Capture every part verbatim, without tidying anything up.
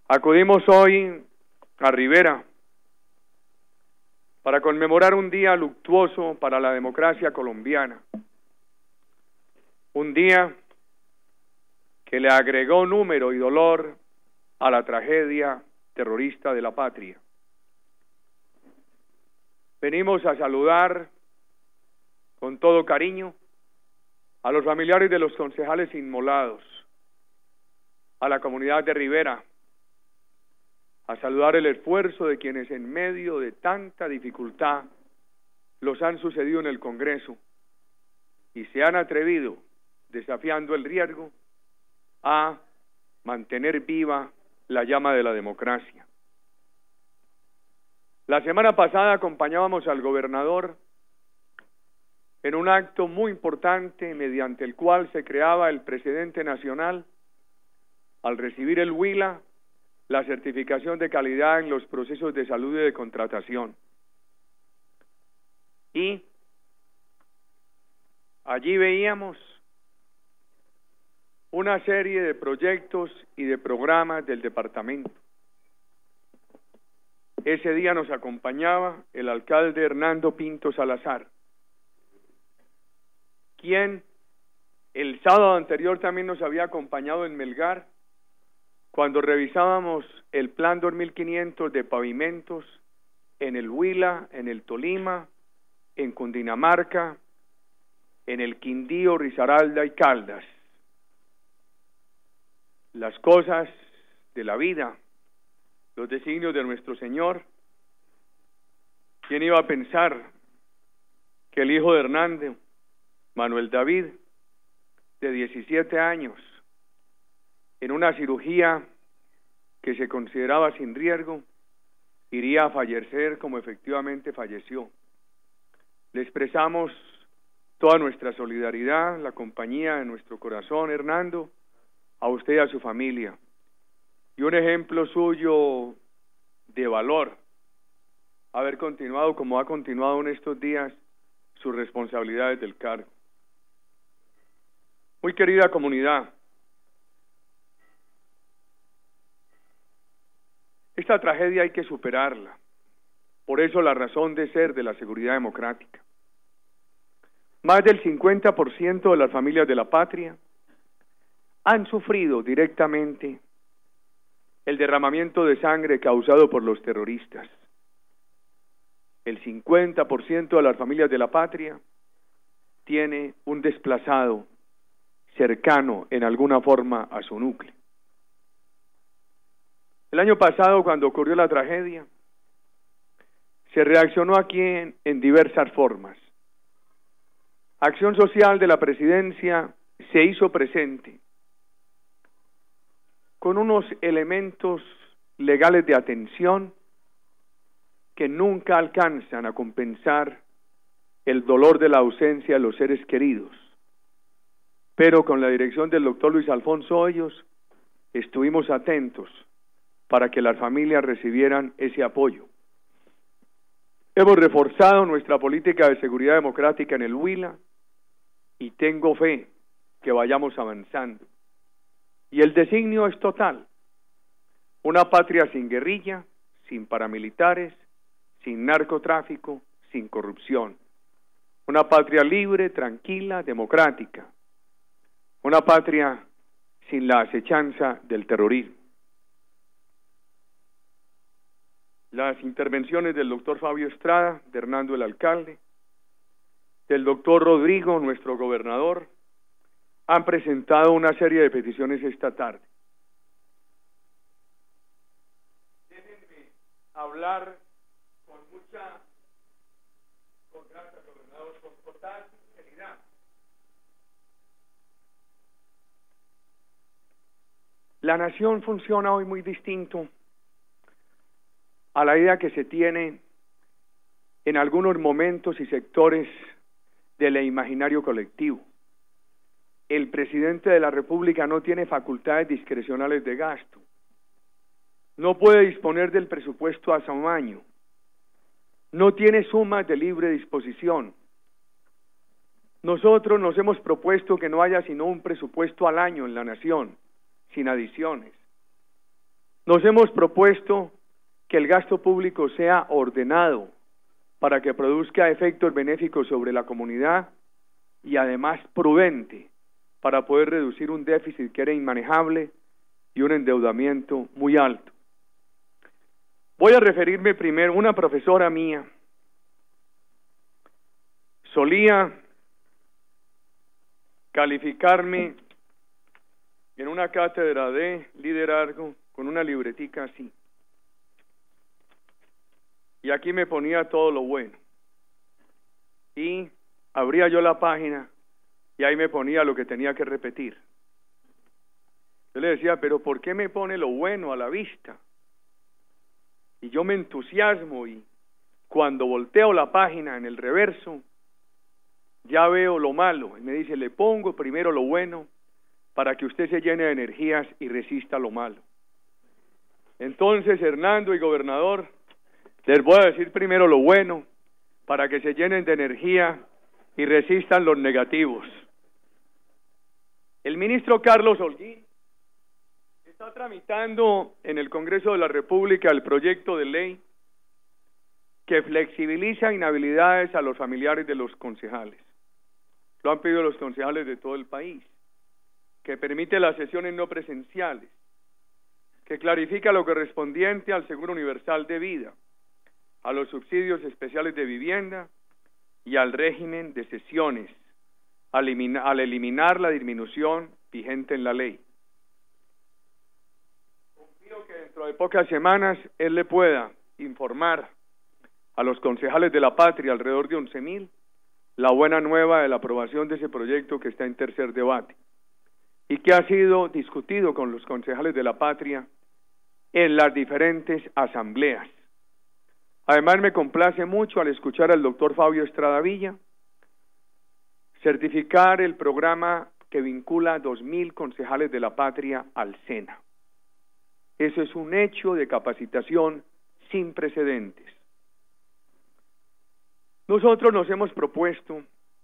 Acudimos hoy a Rivera para conmemorar un día luctuoso para la democracia colombiana, un día que le agregó número y dolor a la tragedia terrorista de la patria. Venimos a saludar con todo cariño a los familiares de los concejales inmolados, a la comunidad de Rivera, a saludar el esfuerzo de quienes en medio de tanta dificultad los han sucedido en el Congreso y se han atrevido, desafiando el riesgo, a mantener viva la llama de la democracia. La semana pasada acompañábamos al gobernador en un acto muy importante mediante el cual se creaba el precedente nacional al recibir el Huila la certificación de calidad en los procesos de salud y de contratación. Y allí veíamos una serie de proyectos y de programas del departamento. Ese día nos acompañaba el alcalde Hernando Pinto Salazar, quien el sábado anterior también nos había acompañado en Melgar, cuando revisábamos el plan dos mil quinientos de pavimentos en el Huila, en el Tolima, en Cundinamarca, en el Quindío, Risaralda y Caldas. Las cosas de la vida, los designios de nuestro Señor. ¿Quién iba a pensar que el hijo de Hernando, Manuel David, de diecisiete años, en una cirugía que se consideraba sin riesgo, iría a fallecer como efectivamente falleció? Le expresamos toda nuestra solidaridad, la compañía de nuestro corazón, Hernando, a usted y a su familia. Y un ejemplo suyo de valor, haber continuado como ha continuado en estos días sus responsabilidades del cargo. Muy querida comunidad, esta tragedia hay que superarla. Por eso la razón de ser de la seguridad democrática. Más del cincuenta por ciento de las familias de la patria han sufrido directamente el derramamiento de sangre causado por los terroristas. El cincuenta por ciento de las familias de la patria tiene un desplazado cercano en alguna forma a su núcleo. El año pasado, cuando ocurrió la tragedia, se reaccionó aquí en, en diversas formas. Acción Social de la Presidencia se hizo presente con unos elementos legales de atención que nunca alcanzan a compensar el dolor de la ausencia de los seres queridos. Pero con la dirección del doctor Luis Alfonso Hoyos estuvimos atentos para que las familias recibieran ese apoyo. Hemos reforzado nuestra política de seguridad democrática en el Huila y tengo fe que vayamos avanzando. Y el designio es total: una patria sin guerrilla, sin paramilitares, sin narcotráfico, sin corrupción. Una patria libre, tranquila, democrática. Una patria sin la acechanza del terrorismo. Las intervenciones del doctor Fabio Estrada, de Hernando el alcalde, del doctor Rodrigo, nuestro gobernador, han presentado una serie de peticiones esta tarde. Déjenme hablar con mucha confianza, gobernador, con total sinceridad. La nación funciona hoy muy distinto a la idea que se tiene en algunos momentos y sectores del imaginario colectivo. El presidente de la República no tiene facultades discrecionales de gasto, no puede disponer del presupuesto a su año, no tiene sumas de libre disposición. Nosotros nos hemos propuesto que no haya sino un presupuesto al año en la nación, sin adiciones. Nos hemos propuesto que el gasto público sea ordenado para que produzca efectos benéficos sobre la comunidad y además prudente para poder reducir un déficit que era inmanejable y un endeudamiento muy alto. Voy a referirme primero a una profesora mía. Solía calificarme en una cátedra de liderazgo con una libretica así. Y aquí me ponía todo lo bueno. Y abría yo la página y ahí me ponía lo que tenía que repetir. Yo le decía, pero ¿por qué me pone lo bueno a la vista? Y yo me entusiasmo y cuando volteo la página en el reverso, ya veo lo malo. Y me dice, le pongo primero lo bueno para que usted se llene de energías y resista lo malo. Entonces, Hernando y gobernador, les voy a decir primero lo bueno para que se llenen de energía y resistan los negativos. El ministro Carlos Holguín está tramitando en el Congreso de la República el proyecto de ley que flexibiliza inhabilidades a los familiares de los concejales. Lo han pedido los concejales de todo el país, que permite las sesiones no presenciales, que clarifica lo correspondiente al Seguro Universal de Vida, a los subsidios especiales de vivienda y al régimen de sesiones, al eliminar, al eliminar la disminución vigente en la ley. Confío que dentro de pocas semanas él le pueda informar a los concejales de la patria, alrededor de once mil, la buena nueva de la aprobación de ese proyecto que está en tercer debate y que ha sido discutido con los concejales de la patria en las diferentes asambleas. Además, me complace mucho al escuchar al doctor Fabio Estrada Villa certificar el programa que vincula a dos mil concejales de la patria al SENA. Eso es un hecho de capacitación sin precedentes. Nosotros nos hemos propuesto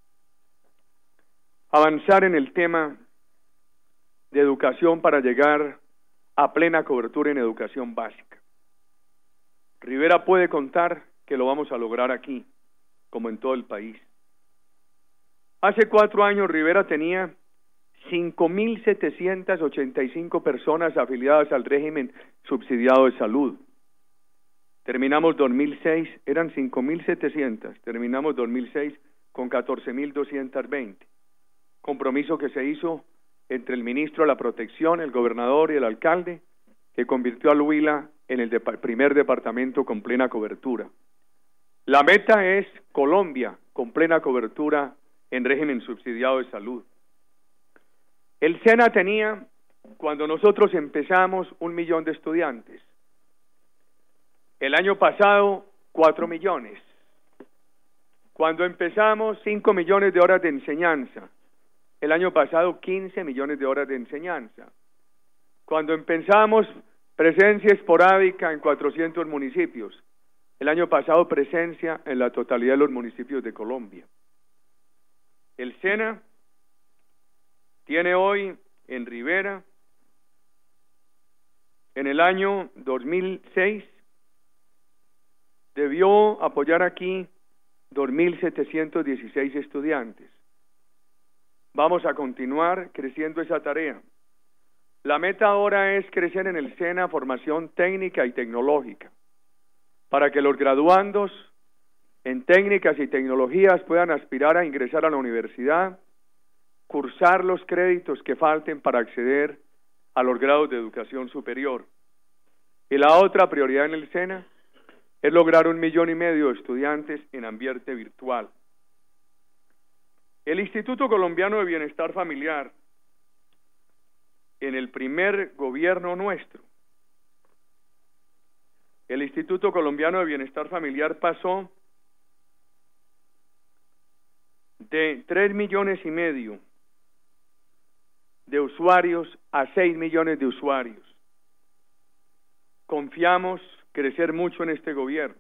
avanzar en el tema de educación para llegar a plena cobertura en educación básica. Rivera puede contar que lo vamos a lograr aquí, como en todo el país. Hace cuatro años Rivera tenía cinco mil setecientas ochenta y cinco personas afiliadas al régimen subsidiado de salud. Terminamos dos mil seis, eran cinco mil setecientas, terminamos dos mil seis con catorce mil doscientas veinte. Compromiso que se hizo entre el ministro de la Protección, el gobernador y el alcalde, que convirtió al Huila en el de primer departamento con plena cobertura. La meta es Colombia con plena cobertura en régimen subsidiado de salud. El SENA tenía, cuando nosotros empezamos, un millón de estudiantes. El año pasado, cuatro millones. Cuando empezamos, cinco millones de horas de enseñanza. El año pasado, quince millones de horas de enseñanza. Cuando empezamos, presencia esporádica en cuatrocientos municipios. El año pasado, presencia en la totalidad de los municipios de Colombia. El SENA tiene hoy en Rivera, en el año dos mil seis, debió apoyar aquí dos mil setecientos dieciséis estudiantes. Vamos a continuar creciendo esa tarea. La meta ahora es crecer en el SENA formación técnica y tecnológica, para que los graduandos en técnicas y tecnologías puedan aspirar a ingresar a la universidad, cursar los créditos que falten para acceder a los grados de educación superior. Y la otra prioridad en el SENA es lograr un millón y medio de estudiantes en ambiente virtual. El Instituto Colombiano de Bienestar Familiar, en el primer gobierno nuestro, el Instituto Colombiano de Bienestar Familiar pasó de tres millones y medio de usuarios a seis millones de usuarios. Confiamos crecer mucho en este gobierno.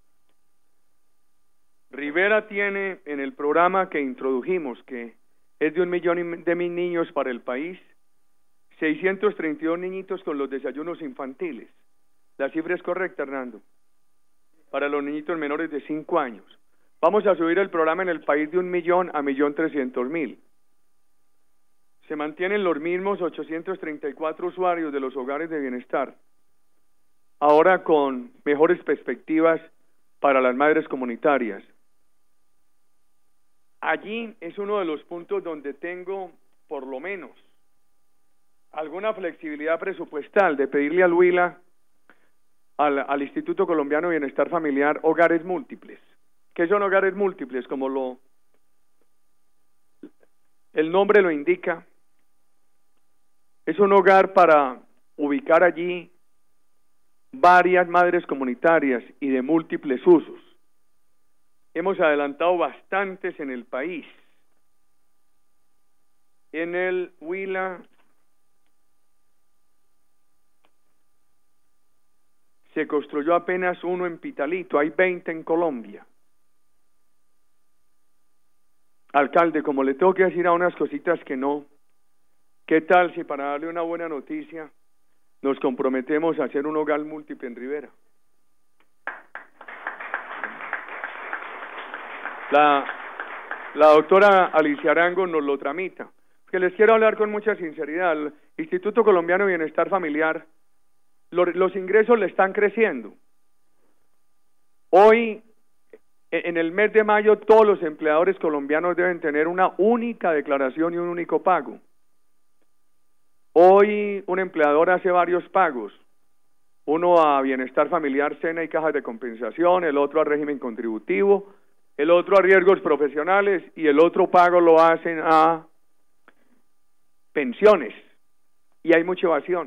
Rivera tiene en el programa que introdujimos, que es de un millón de mil niños para el país, seiscientos treinta y dos niñitos con los desayunos infantiles. La cifra es correcta, Hernando, para los niñitos menores de cinco años. Vamos a subir el programa en el país de un millón a millón trescientos mil. Se mantienen los mismos ochocientos treinta y cuatro usuarios de los hogares de bienestar, ahora con mejores perspectivas para las madres comunitarias. Allí es uno de los puntos donde tengo, por lo menos, alguna flexibilidad presupuestal de pedirle al Huila, al, al Instituto Colombiano de Bienestar Familiar, hogares múltiples. ¿Qué son hogares múltiples? Como lo, el nombre lo indica, es un hogar para ubicar allí varias madres comunitarias y de múltiples usos. Hemos adelantado bastantes en el país. En el Huila se construyó apenas uno en Pitalito, hay veinte en Colombia. Alcalde, como le tengo que decir a unas cositas que no, ¿qué tal si para darle una buena noticia nos comprometemos a hacer un hogar múltiple en Rivera? La, la doctora Alicia Arango nos lo tramita. Que les quiero hablar con mucha sinceridad. El Instituto Colombiano de Bienestar Familiar, los, los ingresos le están creciendo. Hoy, en el mes de mayo, todos los empleadores colombianos deben tener una única declaración y un único pago. Hoy un empleador hace varios pagos, uno a Bienestar Familiar, Sena y Cajas de Compensación, el otro a régimen contributivo, el otro a riesgos profesionales y el otro pago lo hacen a pensiones, y hay mucha evasión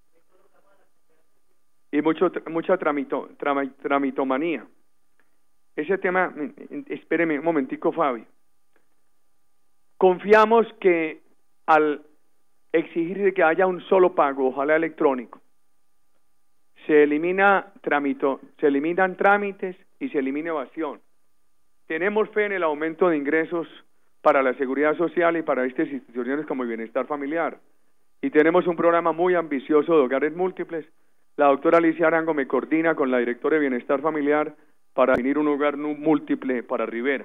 y mucho, mucha tramito, tram, tramitomanía. Ese tema, espéreme un momentico, Fabi. Confiamos que al exigir que haya un solo pago, ojalá electrónico, se elimina tramito, se eliminan trámites y se elimina evasión. Tenemos fe en el aumento de ingresos para la seguridad social y para estas instituciones como el bienestar familiar. Y tenemos un programa muy ambicioso de hogares múltiples. La doctora Alicia Arango me coordina con la directora de bienestar familiar para definir un hogar múltiple para Rivera.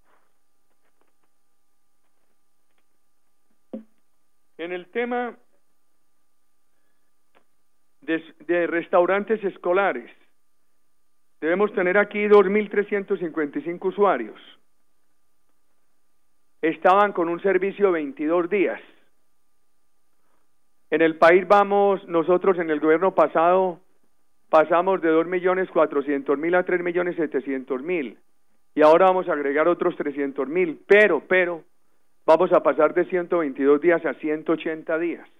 En el tema de, de restaurantes escolares, debemos tener aquí dos mil trescientos cincuenta y cinco usuarios. Estaban con un servicio de veintidós días. En el país vamos, nosotros en el gobierno pasado, pasamos de dos millones cuatrocientos mil a tres millones setecientos mil. Y ahora vamos a agregar otros trescientos mil, pero, pero, vamos a pasar de ciento veintidós días a ciento ochenta días.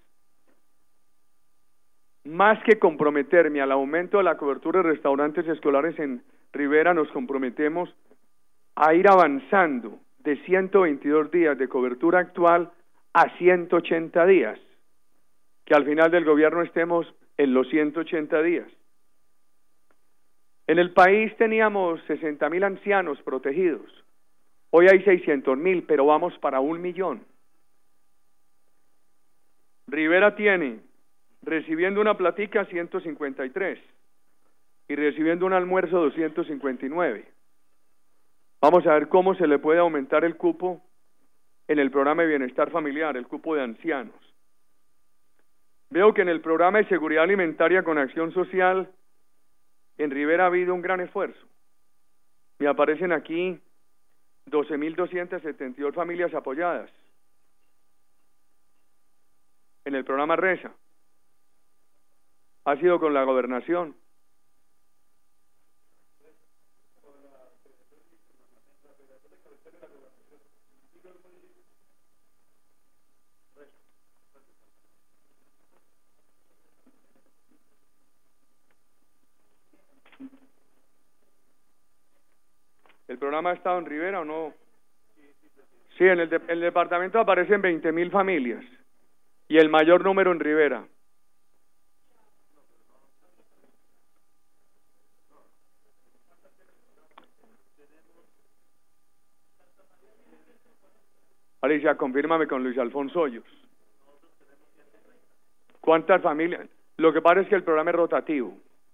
Más que comprometerme al aumento de la cobertura de restaurantes escolares en Rivera, nos comprometemos a ir avanzando de ciento veintidós días de cobertura actual a ciento ochenta días, que al final del gobierno estemos en los ciento ochenta días. En el país teníamos sesenta mil ancianos protegidos, hoy hay seiscientos mil, pero vamos para un millón. Rivera tiene, recibiendo una platica, ciento cincuenta y tres, y recibiendo un almuerzo, doscientos cincuenta y nueve. Vamos a ver cómo se le puede aumentar el cupo en el programa de bienestar familiar, el cupo de ancianos. Veo que en el programa de seguridad alimentaria con acción social, en Rivera ha habido un gran esfuerzo. Me aparecen aquí doce mil doscientas setenta y dos familias apoyadas en el programa RESA. Ha sido con la gobernación. ¿El programa ha estado en Rivera o no? Sí, en el, de, el departamento aparecen veinte mil familias y el mayor número en Rivera. Alicia, confírmame con Luis Alfonso Hoyos. ¿Cuántas familias? Lo que pasa es que el programa es rotativo.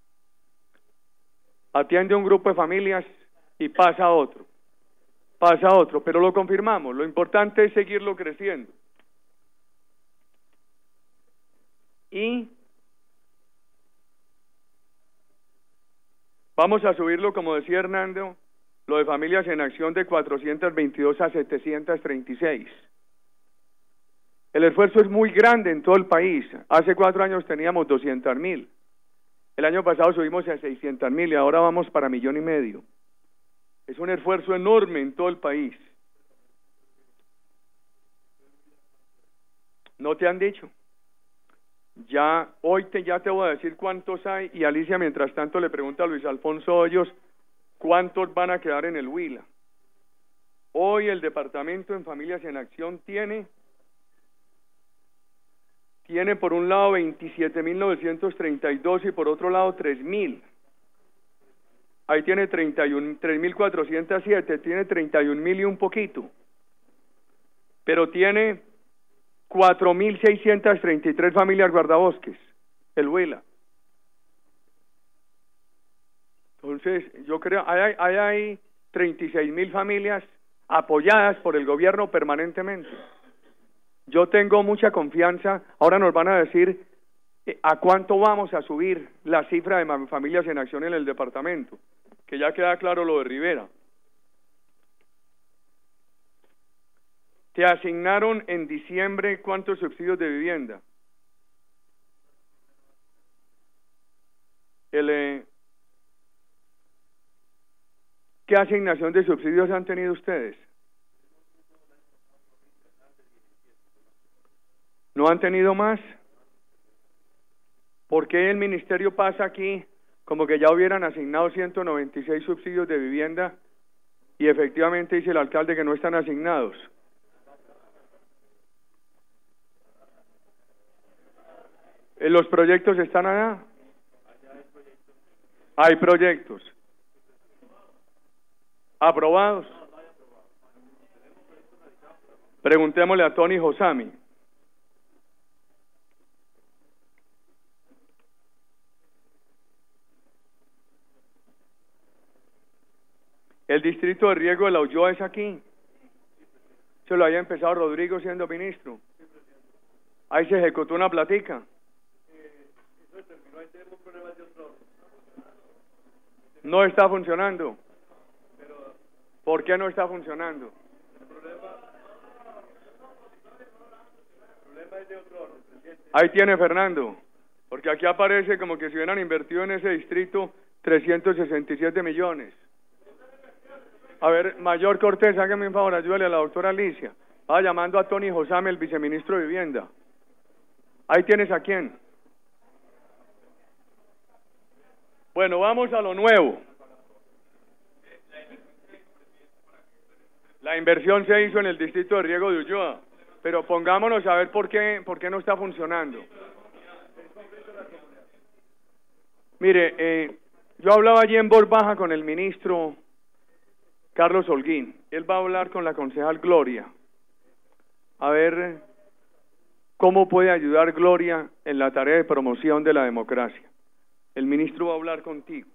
Atiende un grupo de familias y pasa a otro. Pasa a otro, pero lo confirmamos. Lo importante es seguirlo creciendo. Y vamos a subirlo, como decía Hernando, lo de Familias en Acción de cuatrocientos veintidós a setecientos treinta y seis. El esfuerzo es muy grande en todo el país. Hace cuatro años teníamos doscientos mil. El año pasado subimos a seiscientos mil y ahora vamos para millón y medio. Es un esfuerzo enorme en todo el país. ¿No te han dicho? Ya, hoy te, ya te voy a decir cuántos hay, y Alicia mientras tanto le pregunta a Luis Alfonso Hoyos cuántos van a quedar en el Huila. Hoy el Departamento en Familias en Acción tiene, tiene por un lado veintisiete mil novecientos treinta y dos y por otro lado tres mil. Ahí tiene treinta y uno, tres mil cuatrocientos siete, tiene treinta y un mil y un poquito. Pero tiene cuatro mil seiscientos treinta y tres familias guardabosques, el Huila. Entonces, yo creo, hay, hay, hay treinta y seis mil familias apoyadas por el gobierno permanentemente. Yo tengo mucha confianza. Ahora nos van a decir a cuánto vamos a subir la cifra de familias en acción en el departamento, que ya queda claro lo de Rivera. ¿Te asignaron en diciembre cuántos subsidios de vivienda? El, eh, ¿Qué asignación de subsidios han tenido ustedes? ¿No han tenido más? ¿Por qué el ministerio pasa aquí como que ya hubieran asignado ciento noventa y seis subsidios de vivienda y efectivamente dice el alcalde que no están asignados? ¿Los proyectos están allá? Hay proyectos. ¿Aprobados? Preguntémosle a Tony Josami. El distrito de riego de La Ulloa es aquí. Se lo había empezado Rodrigo siendo ministro. Ahí se ejecutó una platica. No está funcionando. ¿Por qué no está funcionando? Ahí tiene Fernando, porque aquí aparece como que si hubieran invertido en ese distrito trescientos sesenta y siete millones. A ver, Mayor Cortés, hágame un favor, ayúdale a la doctora Alicia. Va llamando a Tony Josame, el viceministro de Vivienda. Ahí tienes a quién. Bueno, vamos a lo nuevo. La inversión se hizo en el distrito de riego de Ulloa, pero pongámonos a ver por qué, por qué no está funcionando. Mire, eh, yo hablaba allí en voz baja con el ministro Carlos Holguín. Él va a hablar con la concejal Gloria, a ver cómo puede ayudar Gloria en la tarea de promoción de la democracia. El ministro va a hablar contigo.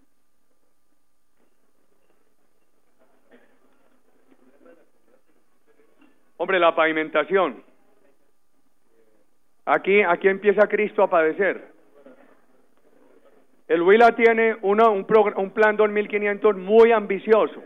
Hombre, la pavimentación. Aquí, aquí empieza Cristo a padecer. El Huila tiene una, un, un plan dos mil quinientos muy ambicioso.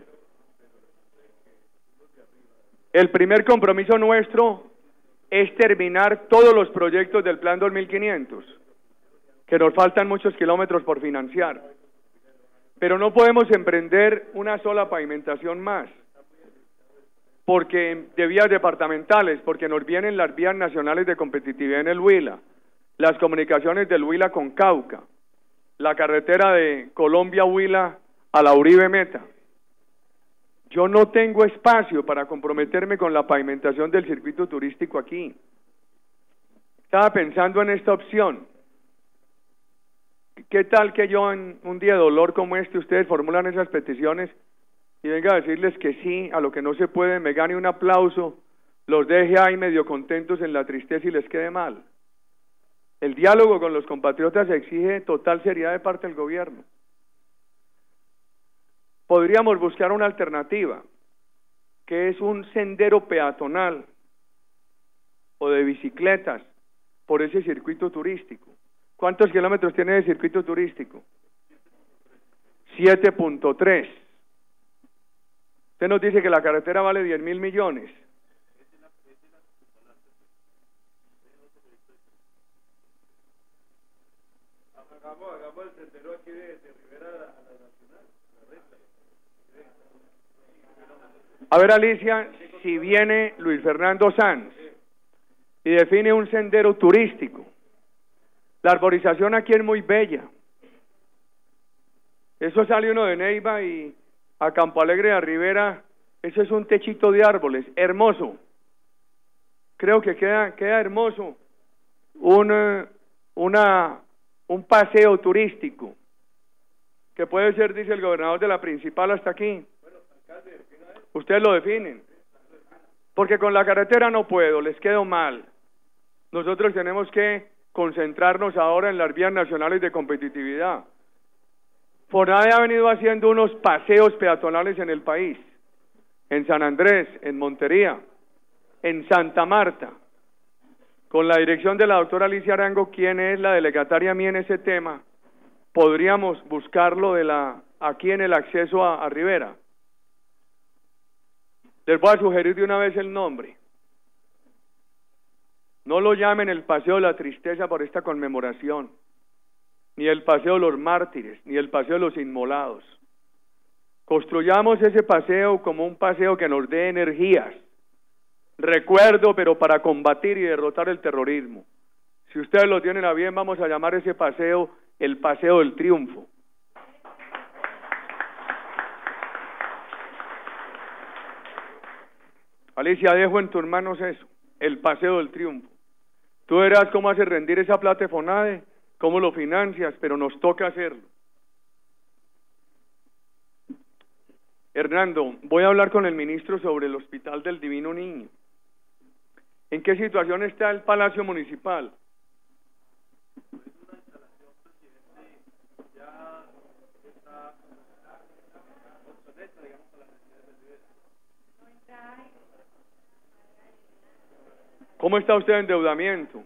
El primer compromiso nuestro es terminar todos los proyectos del plan dos mil quinientos, que nos faltan muchos kilómetros por financiar. Pero no podemos emprender una sola pavimentación más, porque de vías departamentales, porque nos vienen las vías nacionales de competitividad en el Huila, las comunicaciones del Huila con Cauca, la carretera de Colombia-Huila a la Uribe Meta. Yo no tengo espacio para comprometerme con la pavimentación del circuito turístico aquí. Estaba pensando en esta opción. ¿Qué tal que yo en un día de dolor como este, ustedes formulan esas peticiones y venga a decirles que sí a lo que no se puede, me gane un aplauso, los deje ahí medio contentos en la tristeza y les quede mal? El diálogo con los compatriotas exige total seriedad de parte del gobierno. Podríamos buscar una alternativa, que es un sendero peatonal o de bicicletas por ese circuito turístico. ¿Cuántos kilómetros tiene el circuito turístico? siete punto tres. Usted nos dice que la carretera vale diez mil millones. Hagamos, hagamos el sendero aquí de, de Rivera a la Nacional, la recta. A ver, Alicia, si viene Luis Fernando Sanz y define un sendero turístico. La arborización aquí es muy bella. Eso sale uno de Neiva y a Campo Alegre de Rivera, eso es un techito de árboles, hermoso. Creo que queda, queda hermoso un, una, un paseo turístico, que puede ser, dice el gobernador, de la principal hasta aquí. Ustedes lo definen. Porque con la carretera no puedo, les quedo mal. Nosotros tenemos que concentrarnos ahora en las vías nacionales de competitividad. FONADE ha venido haciendo unos paseos peatonales en el país, en San Andrés, en Montería, en Santa Marta, con la dirección de la doctora Alicia Arango, quien es la delegataria mía en ese tema. Podríamos buscarlo de la aquí en el acceso a, a Rivera. Les voy a sugerir de una vez el nombre. No lo llamen el Paseo de la Tristeza por esta conmemoración, ni el Paseo de los Mártires, ni el Paseo de los Inmolados. Construyamos ese paseo como un paseo que nos dé energías, recuerdo, pero para combatir y derrotar el terrorismo. Si ustedes lo tienen a bien, vamos a llamar ese paseo el Paseo del Triunfo. Alicia, dejo en tus manos eso, el Paseo del Triunfo. Tú verás cómo hace rendir esa plata de FONADE, cómo lo financias, pero nos toca hacerlo. Hernando, voy a hablar con el ministro sobre el Hospital del Divino Niño. ¿En qué situación está el Palacio Municipal? ¿Cómo está usted de endeudamiento?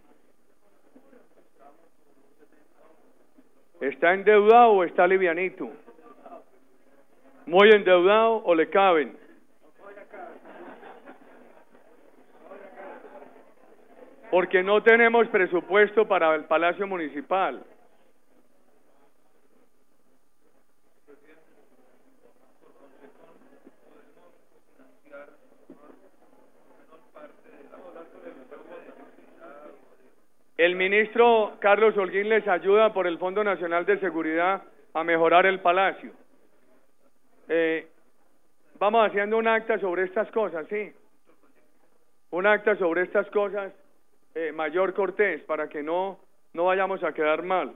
¿Está endeudado o está livianito? ¿Muy endeudado o le caben? Porque no tenemos presupuesto para el Palacio Municipal. El ministro Carlos Holguín les ayuda por el Fondo Nacional de Seguridad a mejorar el palacio. Eh, vamos haciendo un acta sobre estas cosas, ¿sí? Un acta sobre estas cosas, eh, Mayor Cortés, para que no, no vayamos a quedar mal.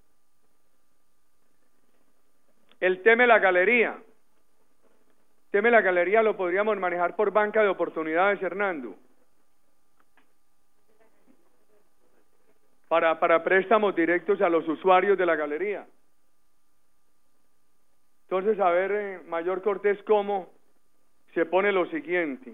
El tema de la galería. El tema de la galería lo podríamos manejar por banca de oportunidades, Hernando. Para, para préstamos directos a los usuarios de la galería. Entonces, a ver, eh, Mayor Cortés, cómo se pone lo siguiente.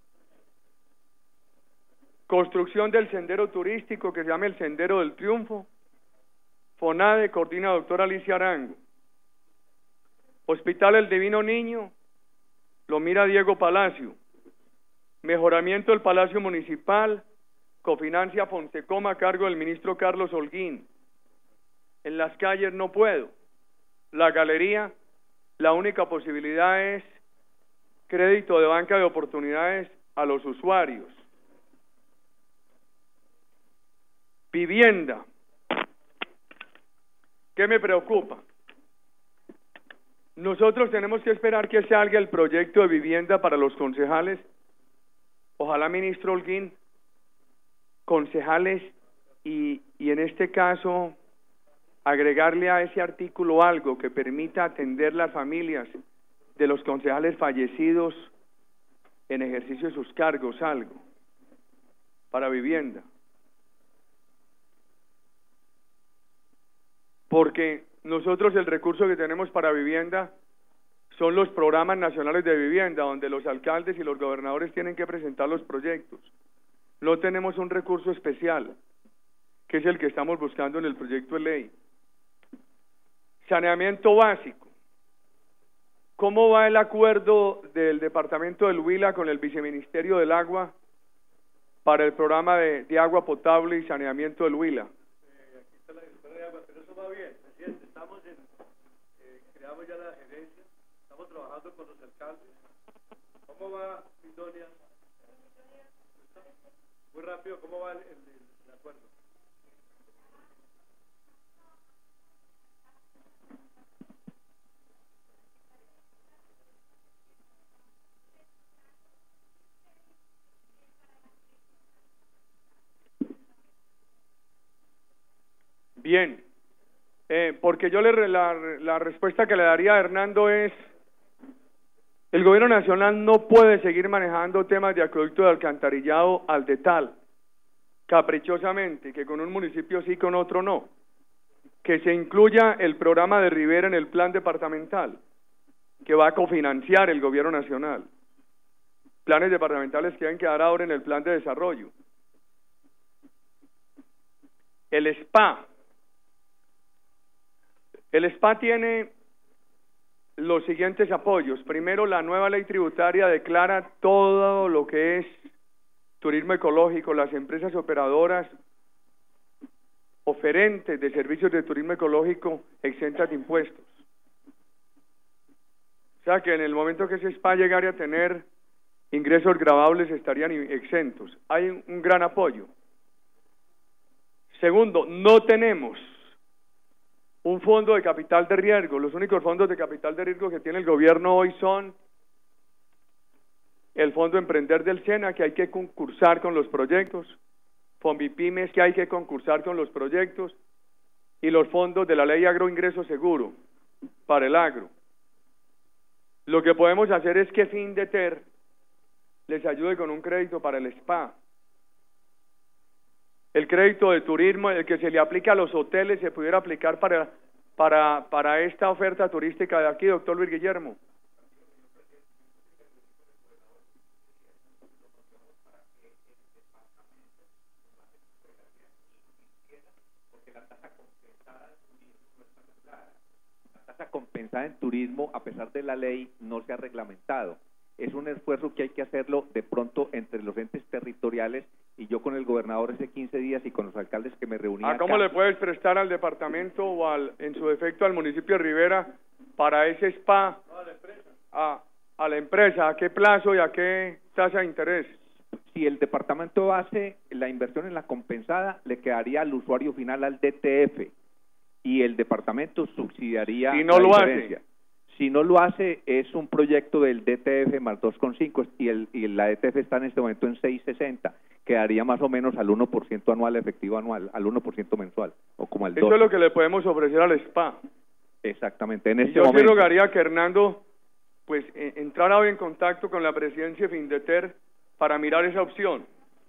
Construcción del sendero turístico que se llama el Sendero del Triunfo. FONADE, coordina doctora Alicia Arango. Hospital El Divino Niño, lo mira Diego Palacio. Mejoramiento del Palacio Municipal, cofinancia Fonsecoma a cargo del ministro Carlos Holguín. En las calles no puedo. La galería, la única posibilidad es crédito de banca de oportunidades a los usuarios. Vivienda. ¿Qué me preocupa? Nosotros tenemos que esperar que salga el proyecto de vivienda para los concejales. Ojalá, ministro Holguín, concejales y, y en este caso agregarle a ese artículo algo que permita atender las familias de los concejales fallecidos en ejercicio de sus cargos, algo para vivienda. porque nosotros el recurso que tenemos para vivienda son los programas nacionales de vivienda, donde los alcaldes y los gobernadores tienen que presentar los proyectos. No tenemos un recurso especial, que es el que estamos buscando en el proyecto de ley. Saneamiento básico. ¿Cómo va el acuerdo del departamento del Huila con el viceministerio del agua para el programa de, de agua potable y saneamiento del Huila? Eh, aquí está la directora de agua, pero eso va bien, presidente. Estamos en, eh, creamos ya la gerencia, estamos trabajando con los alcaldes. ¿Cómo va, Midonia? Muy rápido, ¿cómo va el, el, el acuerdo? Bien, eh, porque yo le la, la respuesta que le daría a Hernando es: el gobierno nacional no puede seguir manejando temas de acueducto de alcantarillado al de tal, caprichosamente, que con un municipio sí, con otro no. Que se incluya el programa de Rivera en el plan departamental, que va a cofinanciar el gobierno nacional. Planes departamentales que deben quedar ahora en el plan de desarrollo. El S P A. El S P A tiene los siguientes apoyos. Primero, la nueva ley tributaria declara todo lo que es turismo ecológico, las empresas operadoras oferentes de servicios de turismo ecológico exentas de impuestos. O sea que en el momento que ese S P A llegara a tener ingresos gravables estarían exentos. Hay un gran apoyo. Segundo, no tenemos un fondo de capital de riesgo. Los únicos fondos de capital de riesgo que tiene el gobierno hoy son el Fondo Emprender del SENA, que hay que concursar con los proyectos, Fonvipymes, que hay que concursar con los proyectos, y los fondos de la Ley Agroingreso Seguro para el agro. Lo que podemos hacer es que Findeter les ayude con un crédito para el S P A. El crédito de turismo, el que se le aplica a los hoteles, se pudiera aplicar para, para, para esta oferta turística de aquí, doctor Luis Guillermo. La tasa compensada en turismo, a pesar de la ley, no se ha reglamentado. Es un esfuerzo que hay que hacerlo de pronto entre los entes territoriales, y yo con el gobernador hace quince días y con los alcaldes que me reuní ¿A acá. cómo le puedes prestar al departamento o al, en su defecto al municipio de Rivera para ese S P A? No, a la empresa. A, a la empresa, ¿a qué plazo y a qué tasa de interés? Si el departamento hace la inversión en la compensada, le quedaría al usuario final al D T F, y el departamento subsidiaría si no la lo diferencia. hace. Si no lo hace, es un proyecto del D T F más dos coma cinco, y, el, y la D T F está en este momento en seis sesenta, quedaría más o menos al uno por ciento anual, efectivo anual, al uno por ciento mensual, o como al dos por ciento. Eso es lo que le podemos ofrecer al S P A. Exactamente, en Y este yo momento. sí rogaría que Hernando pues eh, entrara hoy en contacto con la presidencia de Findeter para mirar esa opción.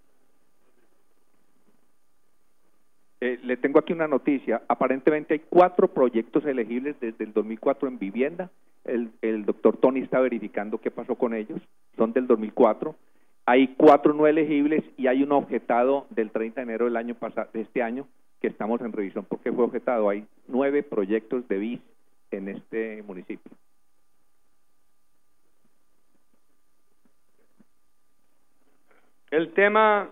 Eh, le tengo aquí una noticia. Aparentemente hay cuatro proyectos elegibles desde el dos mil cuatro en vivienda. El, el doctor Tony está verificando qué pasó con ellos. Son del dos mil cuatro. Hay cuatro no elegibles y hay uno objetado del treinta de enero del año pasado, de este año, que estamos en revisión porque fue objetado. Hay nueve proyectos de B I S en este municipio. El tema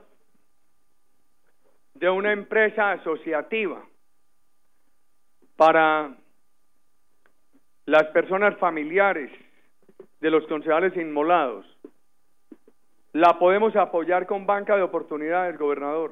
de una empresa asociativa para las personas familiares de los concejales inmolados, la podemos apoyar con banca de oportunidades, gobernador.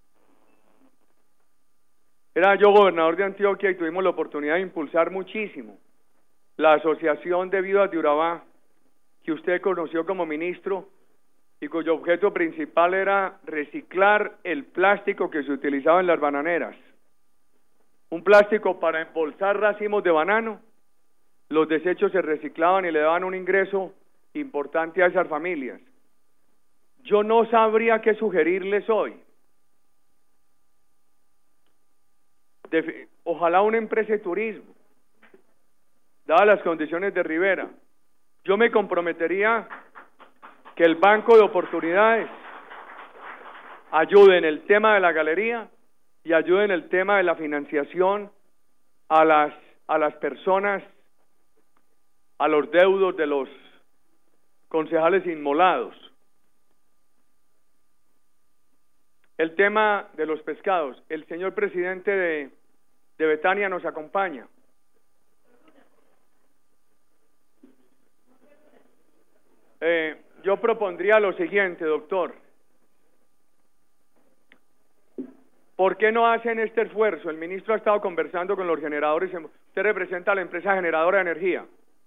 Era yo gobernador de Antioquia y tuvimos la oportunidad de impulsar muchísimo la asociación de viudas de Urabá, que usted conoció como ministro, y cuyo objeto principal era reciclar el plástico que se utilizaba en las bananeras. Un plástico para embolsar racimos de banano. Los desechos se reciclaban y le daban un ingreso importante a esas familias. Yo no sabría qué sugerirles hoy. de, ojalá una empresa de turismo, dadas las condiciones de Rivera. Yo me comprometería que el Banco de Oportunidades ayude en el tema de la galería y ayude en el tema de la financiación a las, a las personas, a los deudos de los concejales inmolados. El tema de los pescados. El señor presidente de, de Betania nos acompaña. Eh, yo propondría lo siguiente, doctor. ¿Por qué no hacen este esfuerzo? El ministro ha estado conversando con los generadores. Usted representa a la empresa generadora de energía.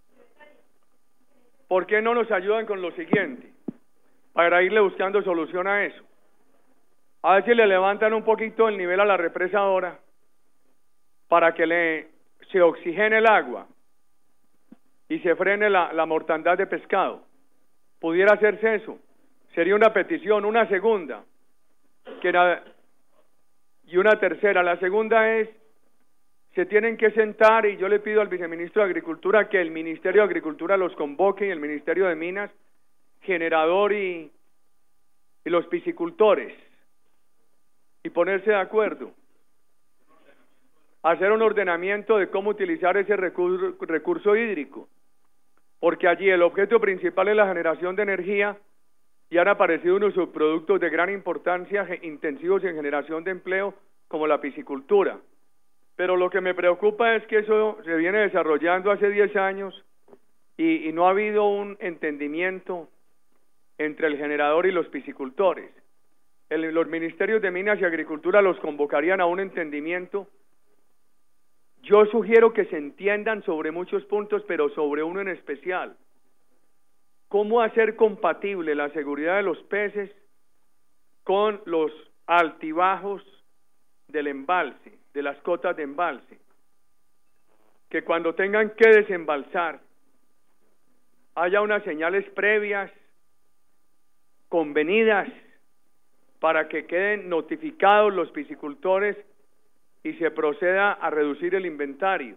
¿Por qué no nos ayudan con lo siguiente? Para irle buscando solución a eso. A ver si le levantan un poquito el nivel a la represa ahora, para que le, se oxigene el agua y se frene la, la mortandad de pescado. Pudiera hacerse eso. Sería una petición. Una segunda, que era, y una tercera. La segunda es, se tienen que sentar, y yo le pido al viceministro de Agricultura que el Ministerio de Agricultura los convoque, y el Ministerio de Minas, generador y, y los piscicultores, y ponerse de acuerdo, hacer un ordenamiento de cómo utilizar ese recurso, recurso hídrico, porque allí el objeto principal es la generación de energía, y han aparecido unos subproductos de gran importancia, intensivos en generación de empleo, como la piscicultura. Pero lo que me preocupa es que eso se viene desarrollando hace diez años, y, y no ha habido un entendimiento entre el generador y los piscicultores. El, los ministerios de Minas y Agricultura los convocarían a un entendimiento. Yo sugiero que se entiendan sobre muchos puntos, pero sobre uno en especial. ¿Cómo hacer compatible la seguridad de los peces con los altibajos del embalse, de las cotas de embalse? Que cuando tengan que desembalsar, haya unas señales previas, convenidas, para que queden notificados los piscicultores y se proceda a reducir el inventario.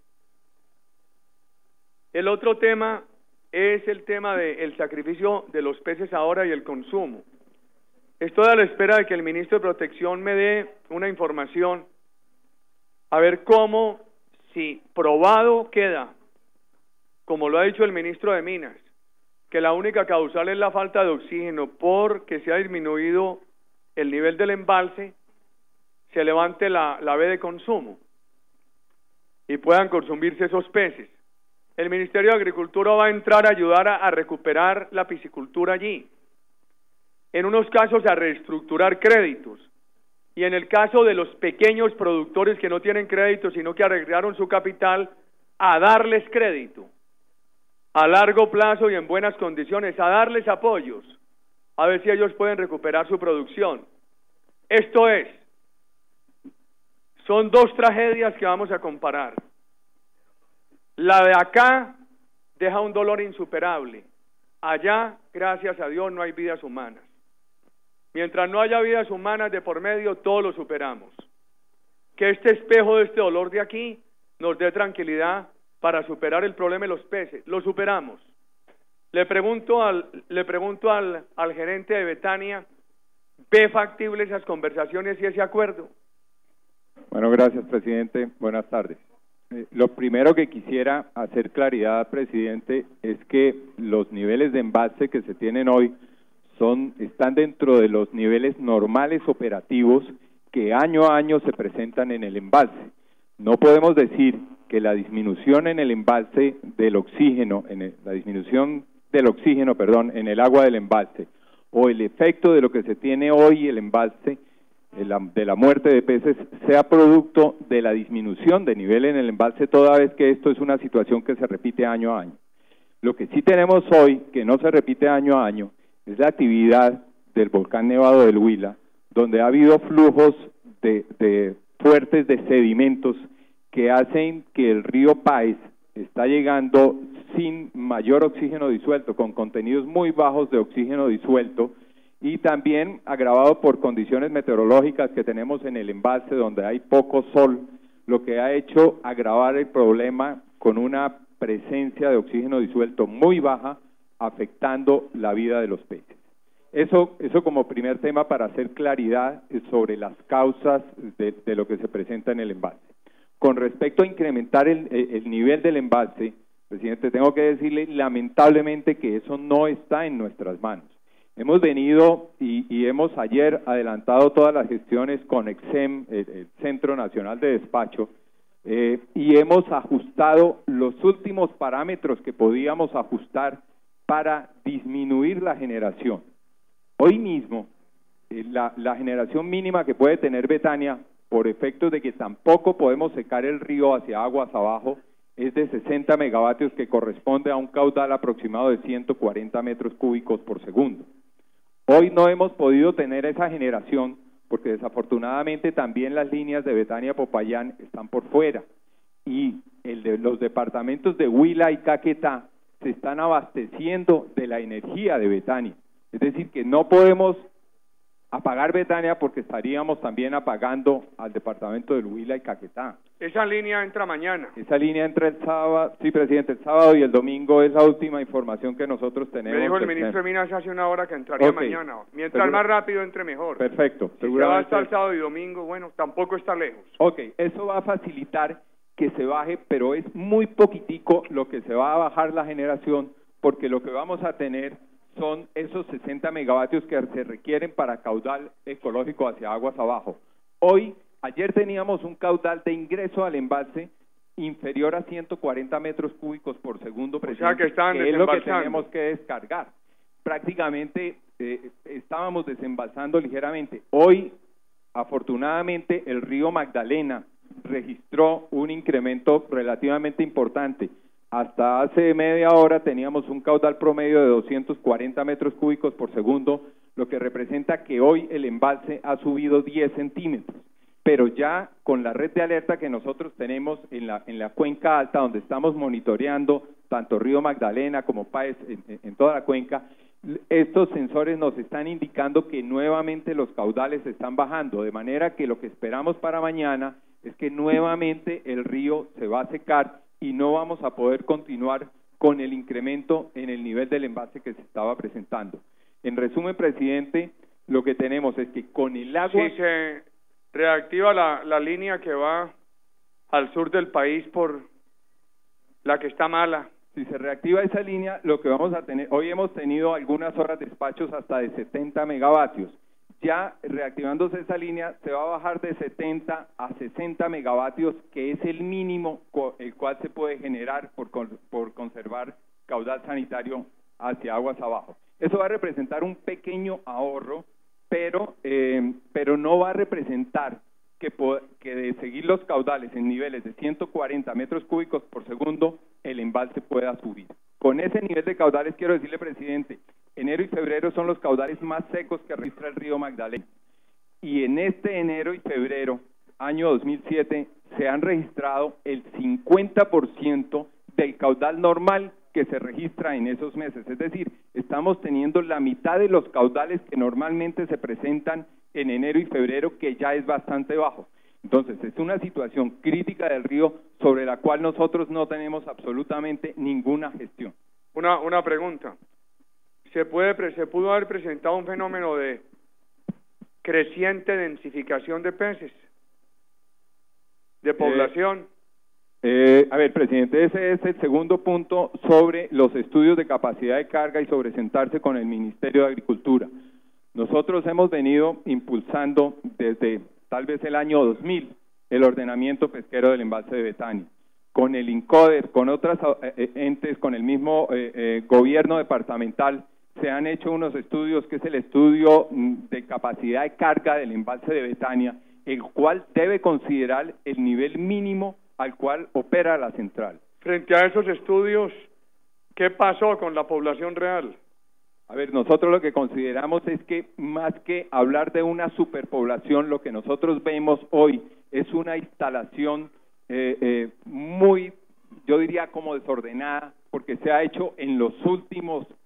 El otro tema es el tema del sacrificio de los peces ahora y el consumo. Estoy a la espera de que el ministro de Protección me dé una información, a ver cómo, si probado queda, como lo ha dicho el ministro de Minas, que la única causal es la falta de oxígeno porque se ha disminuido el nivel del embalse, se levante la, la B de consumo y puedan consumirse esos peces. El Ministerio de Agricultura va a entrar a ayudar a, a recuperar la piscicultura allí, en unos casos a reestructurar créditos, y en el caso de los pequeños productores que no tienen crédito, sino que arreglaron su capital, a darles crédito, a largo plazo y en buenas condiciones, a darles apoyos, a ver si ellos pueden recuperar su producción. Esto es, son dos tragedias que vamos a comparar. La de acá deja un dolor insuperable. Allá, gracias a Dios, no hay vidas humanas. Mientras no haya vidas humanas de por medio, todo lo superamos. Que este espejo de este dolor de aquí nos dé tranquilidad para superar el problema de los peces. Lo superamos. Le pregunto al, le pregunto al, al gerente de Betania, ¿ve factible esas conversaciones y ese acuerdo? Bueno, gracias, presidente. Buenas tardes. Eh, lo primero que quisiera hacer claridad, presidente, es que los niveles de embalse que se tienen hoy son, están dentro de los niveles normales operativos que año a año se presentan en el embalse. No podemos decir que la disminución en el embalse del oxígeno, en el, la disminución del oxígeno, perdón, en el agua del embalse, o el efecto de lo que se tiene hoy el embalse, de la, de la muerte de peces, sea producto de la disminución de nivel en el embalse, toda vez que esto es una situación que se repite año a año. Lo que sí tenemos hoy, que no se repite año a año, es la actividad del volcán Nevado del Huila, donde ha habido flujos de, de fuertes de sedimentos que hacen que el río Páez está llegando sin mayor oxígeno disuelto, con contenidos muy bajos de oxígeno disuelto, y también agravado por condiciones meteorológicas que tenemos en el embalse donde hay poco sol, lo que ha hecho agravar el problema con una presencia de oxígeno disuelto muy baja, afectando la vida de los peces. Eso, eso como primer tema para hacer claridad sobre las causas de, de lo que se presenta en el embalse. Con respecto a incrementar el, el nivel del embalse, presidente, tengo que decirle lamentablemente que eso no está en nuestras manos. Hemos venido y, y hemos ayer adelantado todas las gestiones con EXEM, el, el Centro Nacional de Despacho, eh, y hemos ajustado los últimos parámetros que podíamos ajustar para disminuir la generación. Hoy mismo, eh, la, la generación mínima que puede tener Betania, por efectos de que tampoco podemos secar el río hacia aguas abajo, es de sesenta megavatios, que corresponde a un caudal aproximado de ciento cuarenta metros cúbicos por segundo. Hoy no hemos podido tener esa generación porque desafortunadamente también las líneas de Betania-Popayán están por fuera y el de los departamentos de Huila y Caquetá se están abasteciendo de la energía de Betania. Es decir, que no podemos apagar Betania porque estaríamos también apagando al departamento del Huila y Caquetá. Esa línea entra mañana. Esa línea entra el sábado, sí, presidente, el sábado y el domingo es la última información que nosotros tenemos. Me dijo el ministro de Minas hace una hora que entraría okay. mañana. Mientras Seguro. más rápido entre mejor. Perfecto. Si se va hasta el sábado y domingo, bueno, tampoco está lejos. Ok, eso va a facilitar que se baje, pero es muy poquitico lo que se va a bajar la generación, porque lo que vamos a tener son esos sesenta megavatios que se requieren para caudal ecológico hacia aguas abajo. Hoy, ayer teníamos un caudal de ingreso al embalse inferior a ciento cuarenta metros cúbicos por segundo, presidente, o sea que, están que es lo que tenemos que descargar. Prácticamente eh, estábamos desembalsando ligeramente. Hoy, afortunadamente, el río Magdalena registró un incremento relativamente importante. Hasta hace media hora teníamos un caudal promedio de doscientos cuarenta metros cúbicos por segundo, lo que representa que hoy el embalse ha subido diez centímetros. Pero ya con la red de alerta que nosotros tenemos en la, en la cuenca alta, donde estamos monitoreando tanto Río Magdalena como Páez en, en toda la cuenca, estos sensores nos están indicando que nuevamente los caudales están bajando, de manera que lo que esperamos para mañana es que nuevamente el río se va a secar y no vamos a poder continuar con el incremento en el nivel del embalse que se estaba presentando. En resumen, presidente, lo que tenemos es que con el agua... Si se reactiva la, la línea que va al sur del país por la que está mala. Si se reactiva esa línea, lo que vamos a tener... Hoy hemos tenido algunas horas de despachos hasta de setenta megavatios. Ya reactivándose esa línea se va a bajar de setenta a sesenta megavatios, que es el mínimo el cual se puede generar por, por conservar caudal sanitario hacia aguas abajo. Eso va a representar un pequeño ahorro, pero, eh, pero no va a representar que, que de seguir los caudales en niveles de ciento cuarenta metros cúbicos por segundo, el embalse pueda subir. Con ese nivel de caudales, quiero decirle, presidente, enero y febrero son los caudales más secos que registra el río Magdalena. Y en este enero y febrero, año dos mil siete, se han registrado el cincuenta por ciento del caudal normal que se registra en esos meses. Es decir, estamos teniendo la mitad de los caudales que normalmente se presentan en enero y febrero, que ya es bastante bajo. Entonces, es una situación crítica del río sobre la cual nosotros no tenemos absolutamente ninguna gestión. Una, una pregunta. Se puede, se pudo haber presentado un fenómeno de creciente densificación de peces, de población. Eh, eh, a ver, presidente, ese es el segundo punto sobre los estudios de capacidad de carga y sobre sentarse con el Ministerio de Agricultura. Nosotros hemos venido impulsando desde tal vez el año dos mil el ordenamiento pesquero del embalse de Betania. Con el INCODER, con otras eh, entes, con el mismo eh, eh, gobierno departamental, se han hecho unos estudios, que es el estudio de capacidad de carga del embalse de Betania, el cual debe considerar el nivel mínimo al cual opera la central. Frente a esos estudios, ¿qué pasó con la población real? A ver, nosotros lo que consideramos es que más que hablar de una superpoblación, lo que nosotros vemos hoy es una instalación eh, eh, muy, yo diría como desordenada, porque se ha hecho en los últimos Eh,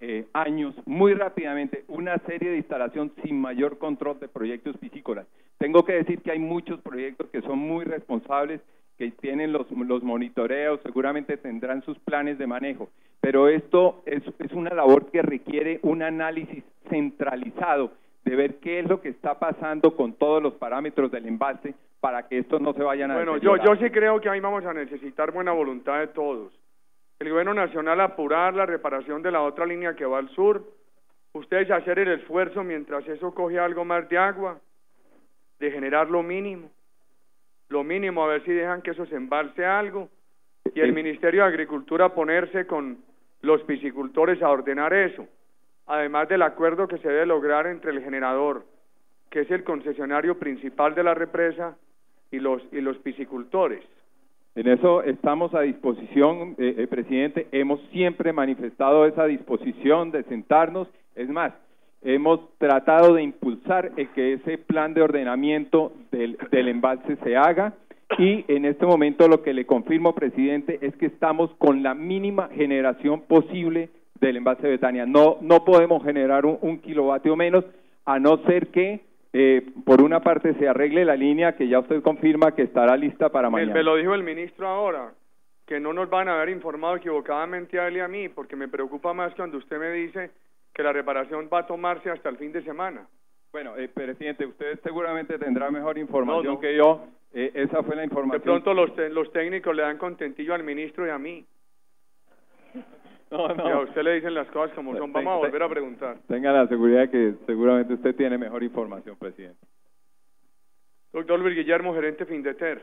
eh, años, muy rápidamente, una serie de instalación sin mayor control de proyectos piscícolas. Tengo que decir que hay muchos proyectos que son muy responsables, que tienen los, los monitoreos, seguramente tendrán sus planes de manejo, pero esto es, es una labor que requiere un análisis centralizado de ver qué es lo que está pasando con todos los parámetros del embalse para que estos no se vayan a Bueno, yo, yo sí creo que ahí vamos a necesitar buena voluntad de todos. El gobierno nacional apurar la reparación de la otra línea que va al sur, ustedes hacer el esfuerzo mientras eso coge algo más de agua, de generar lo mínimo, lo mínimo, a ver si dejan que eso se embalse algo, y el Ministerio de Agricultura ponerse con los piscicultores a ordenar eso, además del acuerdo que se debe lograr entre el generador, que es el concesionario principal de la represa, y los, y los piscicultores. En eso estamos a disposición, eh, eh, presidente, hemos siempre manifestado esa disposición de sentarnos, es más, hemos tratado de impulsar el que ese plan de ordenamiento del, del embalse se haga, y en este momento lo que le confirmo, presidente, es que estamos con la mínima generación posible del embalse de Betania. No, no podemos generar un, un kilovatio menos, a no ser que eh, por una parte se arregle la línea que ya usted confirma que estará lista para mañana. Me, me lo dijo el ministro ahora, que no nos van a haber informado equivocadamente a él y a mí, porque me preocupa más cuando usted me dice que la reparación va a tomarse hasta el fin de semana. Bueno, eh, presidente, usted seguramente tendrá mejor información no, no. que yo, eh, esa fue la información. De pronto los, te los técnicos le dan contentillo al ministro y a mí. No, no. Y a usted le dicen las cosas como son. Vamos a volver a preguntar. Tenga la seguridad que seguramente usted tiene mejor información, presidente. Doctor Luis Guillermo, gerente Findeter.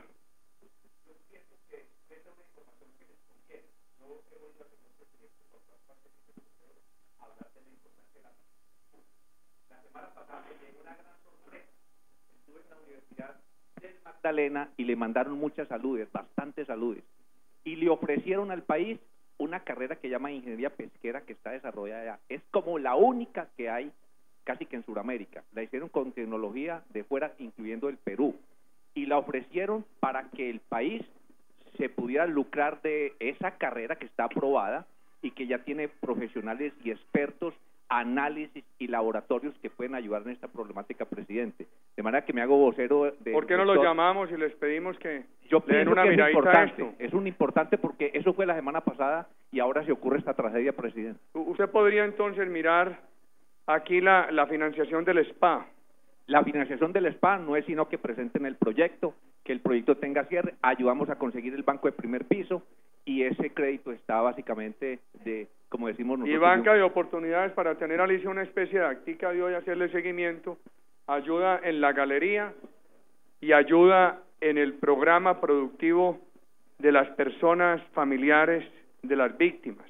Magdalena y le mandaron muchas saludes, bastantes saludes, y le ofrecieron al país una carrera que llama Ingeniería Pesquera, que está desarrollada allá. Es como la única que hay casi que en Sudamérica. La hicieron con tecnología de fuera, incluyendo el Perú, y la ofrecieron para que el país se pudiera lucrar de esa carrera que está aprobada y que ya tiene profesionales y expertos, análisis y laboratorios que pueden ayudar en esta problemática, presidente. De manera que me hago vocero de... ¿Por qué no los llamamos y les pedimos que Yo le den pienso una que es miradita a importante, esto? es un importante porque eso fue la semana pasada y ahora se ocurre esta tragedia, presidente. Usted podría entonces mirar aquí la, la financiación del S P A. La financiación del S P A no es sino que presenten el proyecto, que el proyecto tenga cierre, ayudamos a conseguir el banco de primer piso y ese crédito está básicamente de, como decimos nosotros... Y banca de oportunidades para tener, Alicia, una especie de actica de hoy, hacerle seguimiento, ayuda en la galería y ayuda en el programa productivo de las personas familiares de las víctimas.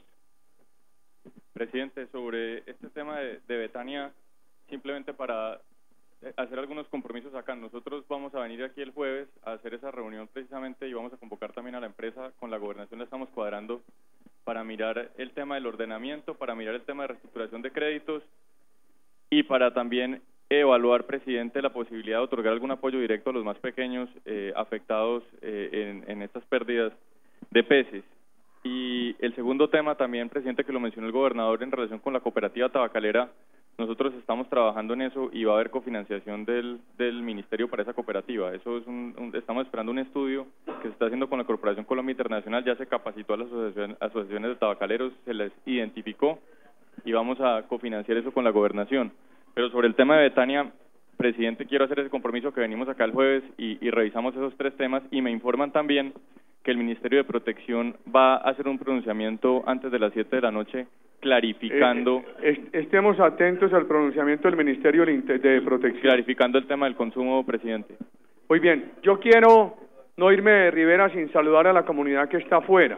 Presidente, sobre este tema de, de Betania, simplemente para hacer algunos compromisos acá, nosotros vamos a venir aquí el jueves a hacer esa reunión precisamente y vamos a convocar también a la empresa, con la gobernación la estamos cuadrando para mirar el tema del ordenamiento, para mirar el tema de reestructuración de créditos y para también evaluar, presidente, la posibilidad de otorgar algún apoyo directo a los más pequeños eh, afectados eh, en, en estas pérdidas de peces. Y el segundo tema también, presidente, que lo mencionó el gobernador en relación con la cooperativa tabacalera, nosotros estamos trabajando en eso y va a haber cofinanciación del, del ministerio para esa cooperativa. Eso es un, un, estamos esperando un estudio que se está haciendo con la Corporación Colombia Internacional, ya se capacitó a las asociaciones, asociaciones de tabacaleros, se les identificó y vamos a cofinanciar eso con la gobernación. Pero sobre el tema de Betania, presidente, quiero hacer ese compromiso que venimos acá el jueves y, y revisamos esos tres temas y me informan también que el Ministerio de Protección va a hacer un pronunciamiento antes de las siete de la noche clarificando... Eh, est estemos atentos al pronunciamiento del Ministerio de Protección. Clarificando el tema del consumo, presidente. Muy bien, yo quiero no irme de Rivera sin saludar a la comunidad que está afuera.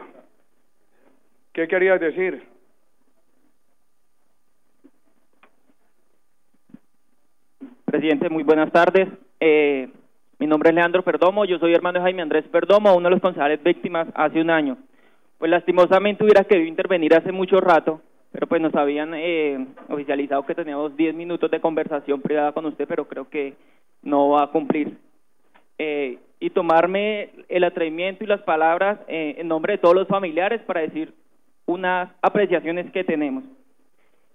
¿Qué querías decir? Presidente, muy buenas tardes. Eh, mi nombre es Leandro Perdomo, yo soy hermano de Jaime Andrés Perdomo, uno de los concejales víctimas hace un año. Pues lastimosamente hubiera querido intervenir hace mucho rato, pero pues nos habían eh, oficializado que teníamos diez minutos de conversación privada con usted, pero creo que no va a cumplir. Eh, y tomarme el atrevimiento y las palabras eh, en nombre de todos los familiares para decir unas apreciaciones que tenemos.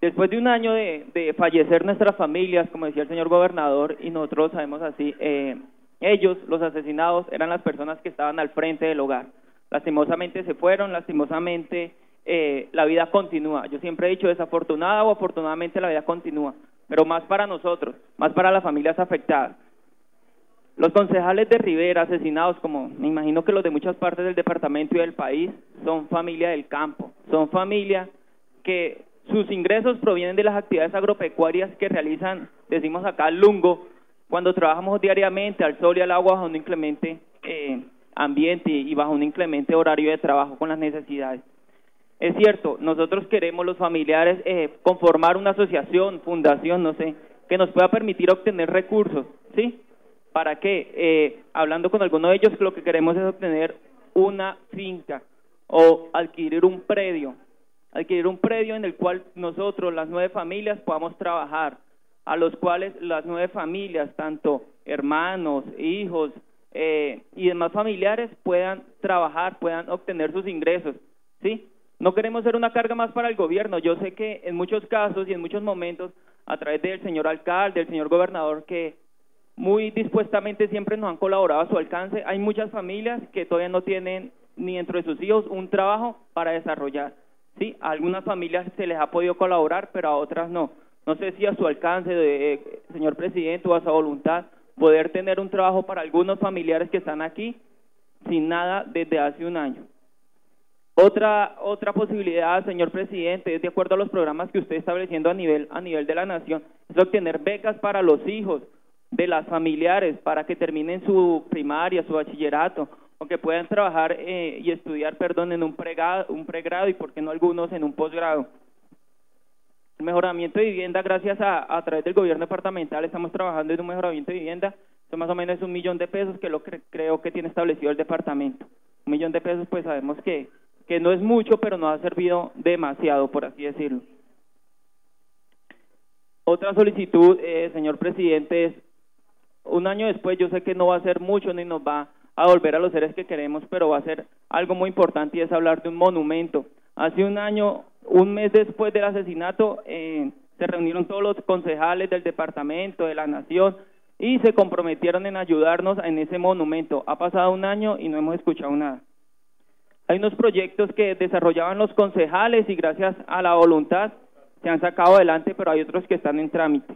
después de un año de, de fallecer nuestras familias, como decía el señor gobernador, y nosotros sabemos así, eh, ellos, los asesinados, eran las personas que estaban al frente del hogar. Lastimosamente se fueron, lastimosamente eh, la vida continúa. Yo siempre he dicho, desafortunada o afortunadamente la vida continúa, pero más para nosotros, más para las familias afectadas. Los concejales de Rivera asesinados, como me imagino que los de muchas partes del departamento y del país, son familia del campo, son familia que sus ingresos provienen de las actividades agropecuarias que realizan, decimos acá, al lungo, cuando trabajamos diariamente al sol y al agua bajo un inclemente eh, ambiente y bajo un inclemente horario de trabajo con las necesidades. Es cierto, nosotros queremos los familiares eh, conformar una asociación, fundación, no sé, que nos pueda permitir obtener recursos, ¿sí? ¿Para qué? Eh, hablando con alguno de ellos, lo que queremos es obtener una finca o adquirir un predio, adquirir un predio en el cual nosotros, las nueve familias, podamos trabajar, a los cuales las nueve familias, tanto hermanos, hijos eh, y demás familiares, puedan trabajar, puedan obtener sus ingresos, ¿sí? No queremos ser una carga más para el gobierno. Yo sé que en muchos casos y en muchos momentos, a través del señor alcalde, del señor gobernador, que muy dispuestamente siempre nos han colaborado a su alcance, hay muchas familias que todavía no tienen ni dentro de sus hijos un trabajo para desarrollar, ¿sí? A algunas familias se les ha podido colaborar, pero a otras no. No sé si a su alcance, de, eh, señor presidente, o a su voluntad, poder tener un trabajo para algunos familiares que están aquí sin nada desde hace un año. Otra otra posibilidad, señor presidente, es de acuerdo a los programas que usted está estableciendo a nivel a nivel de la nación, es obtener becas para los hijos de las familiares para que terminen su primaria, su bachillerato, o que puedan trabajar eh, y estudiar, perdón, en un pregrado, un pregrado y por qué no algunos en un posgrado. El mejoramiento de vivienda, gracias a, a través del gobierno departamental, estamos trabajando en un mejoramiento de vivienda, eso más o menos es un millón de pesos, que lo que creo que tiene establecido el departamento. Un millón de pesos, pues sabemos que que no es mucho, pero nos ha servido demasiado, por así decirlo. Otra solicitud, eh, señor presidente, es, un año después, yo sé que no va a ser mucho ni nos va a volver a los seres que queremos, pero va a ser algo muy importante y es hablar de un monumento. Hace un año, un mes después del asesinato, eh, se reunieron todos los concejales del departamento, de la nación, y se comprometieron en ayudarnos en ese monumento. Ha pasado un año y no hemos escuchado nada. Hay unos proyectos que desarrollaban los concejales y gracias a la voluntad se han sacado adelante, pero hay otros que están en trámite.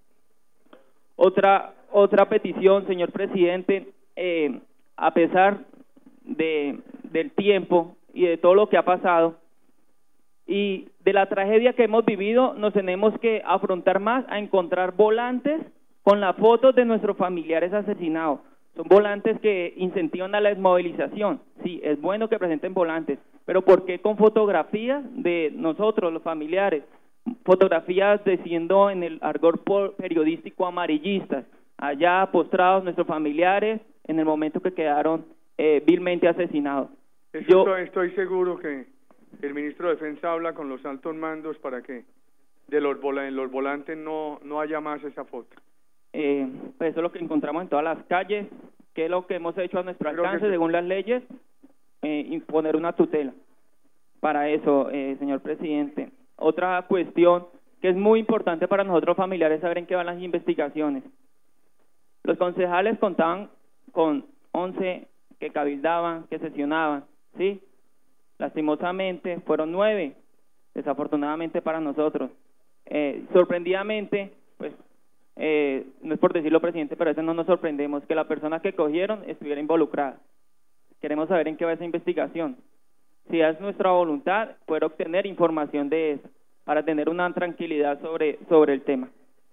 Otra otra petición, señor presidente, eh, a pesar de del tiempo y de todo lo que ha pasado y de la tragedia que hemos vivido, nos tenemos que afrontar más a encontrar volantes con las fotos de nuestros familiares asesinados. Son volantes que incentivan a la desmovilización. Sí, es bueno que presenten volantes, pero ¿por qué con fotografías de nosotros, los familiares? Fotografías de siendo en el argot periodístico amarillistas, allá postrados nuestros familiares en el momento que quedaron eh, vilmente asesinados. Eso Yo estoy, estoy seguro que el ministro de Defensa habla con los altos mandos para que de los, vola, en los volantes no, no haya más esa foto. Eh, pues eso es lo que encontramos en todas las calles, que es lo que hemos hecho a nuestro Creo alcance, que... según las leyes, eh, imponer una tutela para eso, eh, señor presidente. Otra cuestión que es muy importante para nosotros familiares, saber en qué van las investigaciones. Los concejales contaban con once que cabildaban, que sesionaban, ¿sí? Lastimosamente fueron nueve, desafortunadamente para nosotros. Eh, sorprendidamente, pues, Eh, no es por decirlo, presidente, pero a veces no nos sorprendemos que la persona que cogieron estuviera involucrada. Queremos saber en qué va esa investigación. Si es nuestra voluntad, poder obtener información de eso, para tener una tranquilidad sobre, sobre el tema.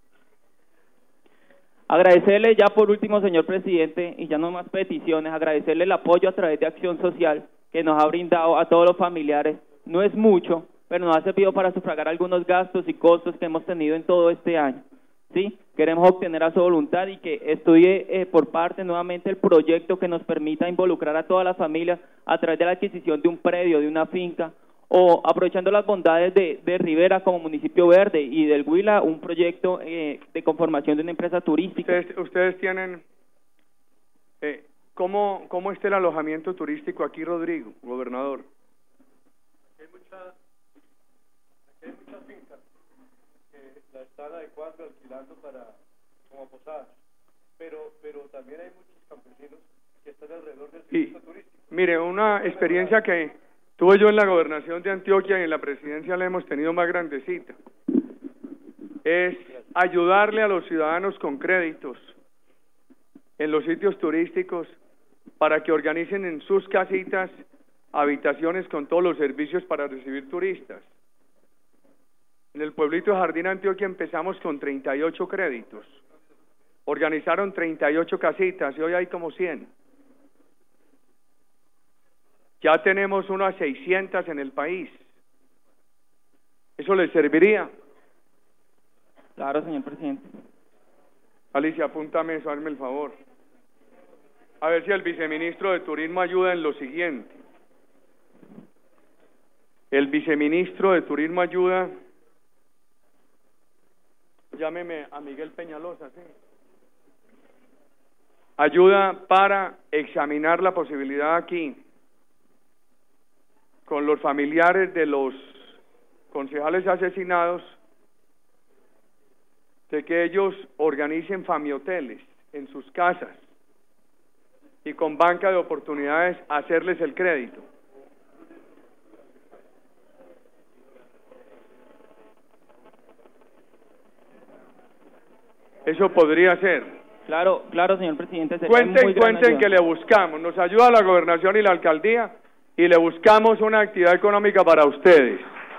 Agradecerle ya por último, señor presidente, y ya no más peticiones, agradecerle el apoyo a través de Acción Social que nos ha brindado a todos los familiares. No es mucho, pero nos ha servido para sufragar algunos gastos y costos que hemos tenido en todo este año. Sí, queremos obtener a su voluntad y que estudie eh, por parte nuevamente el proyecto que nos permita involucrar a todas las familias a través de la adquisición de un predio, de una finca, o aprovechando las bondades de, de Rivera como municipio verde y del Huila, un proyecto eh, de conformación de una empresa turística. Ustedes, ustedes tienen, eh, ¿cómo, ¿cómo está el alojamiento turístico aquí, Rodrigo, gobernador? Aquí hay, mucha, aquí hay muchas fincas. eh, la están adecuando, alquilando para como posadas, pero pero también hay muchos campesinos que están alrededor del circuito turístico. Mire, una experiencia que tuve yo en la gobernación de Antioquia y en la presidencia la hemos tenido más grandecita, es ayudarle a los ciudadanos con créditos en los sitios turísticos para que organicen en sus casitas habitaciones con todos los servicios para recibir turistas. En el pueblito de Jardín Antioquia empezamos con treinta y ocho créditos, organizaron treinta y ocho casitas y hoy hay como cien. Ya tenemos unas seiscientas en el país. ¿Eso les serviría? Claro, señor presidente. Alicia, apúntame eso, hazme el favor. A ver si el viceministro de Turismo ayuda en lo siguiente. El viceministro de Turismo ayuda, llámeme a Miguel Peñalosa, ¿sí? Ayuda para examinar la posibilidad aquí con los familiares de los concejales asesinados de que ellos organicen famioteles en sus casas y con banca de oportunidades hacerles el crédito. Eso podría ser. Claro, claro, señor presidente. Cuenten, muy cuenten que le buscamos, nos ayuda la gobernación y la alcaldía y le buscamos una actividad económica para ustedes.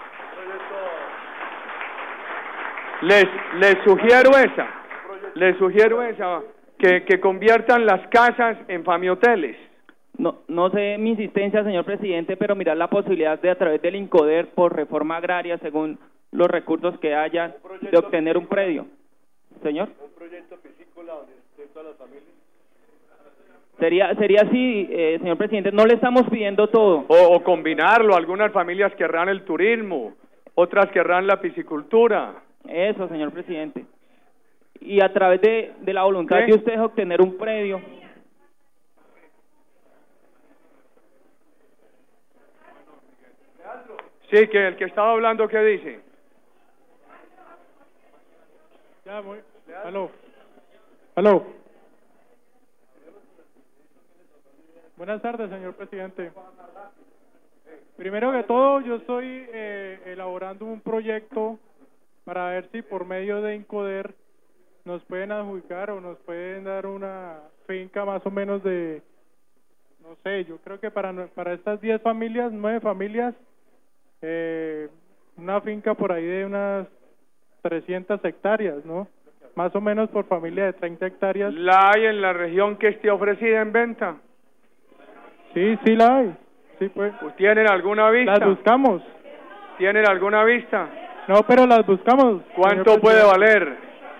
Les, les sugiero esa, les sugiero esa, que, que conviertan las casas en famioteles. No, no sé mi insistencia, señor presidente, pero mirar la posibilidad de a través del INCODER por reforma agraria, según los recursos que haya, de obtener un predio. Señor. Un proyecto piscícola donde estén todas las familias. Sería, sería así, eh, señor presidente, no le estamos pidiendo todo. O, o combinarlo, algunas familias querrán el turismo, otras querrán la piscicultura. Eso, señor presidente. Y a través de, de la voluntad ¿Sí? de ustedes obtener un predio. Sí, que el que estaba hablando, ¿qué dice? Ya, muy. Aló. Aló. Buenas tardes, señor presidente. Primero que todo, yo estoy eh, elaborando un proyecto para ver si por medio de INCODER nos pueden adjudicar o nos pueden dar una finca más o menos de, no sé, yo creo que para para estas diez familias, nueve familias, eh, una finca por ahí de unas trescientas hectáreas, ¿no? Más o menos por familia de treinta hectáreas. ¿La hay en la región que esté ofrecida en venta? Sí, sí la hay. Sí, pues. ¿Tienen alguna vista? Las buscamos. ¿Tienen alguna vista? No, pero las buscamos. ¿Cuánto puede valer?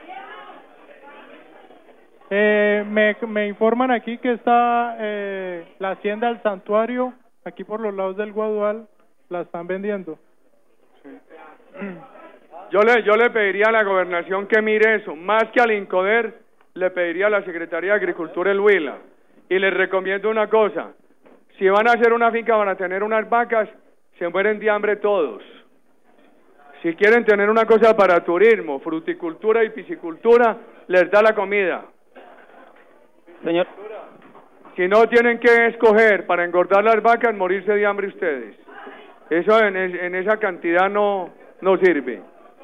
Eh, me, me informan aquí que está eh, la hacienda del santuario, aquí por los lados del Guadual, la están vendiendo. Sí. Yo le, yo le pediría a la gobernación que mire eso, más que al INCODER, le pediría a la Secretaría de Agricultura el Huila, y les recomiendo una cosa, si van a hacer una finca, van a tener unas vacas, se mueren de hambre todos. Si quieren tener una cosa para turismo, fruticultura y piscicultura, les da la comida. Señor. Si no, tienen que escoger para engordar las vacas, morirse de hambre ustedes. Eso en, en esa cantidad no, no sirve.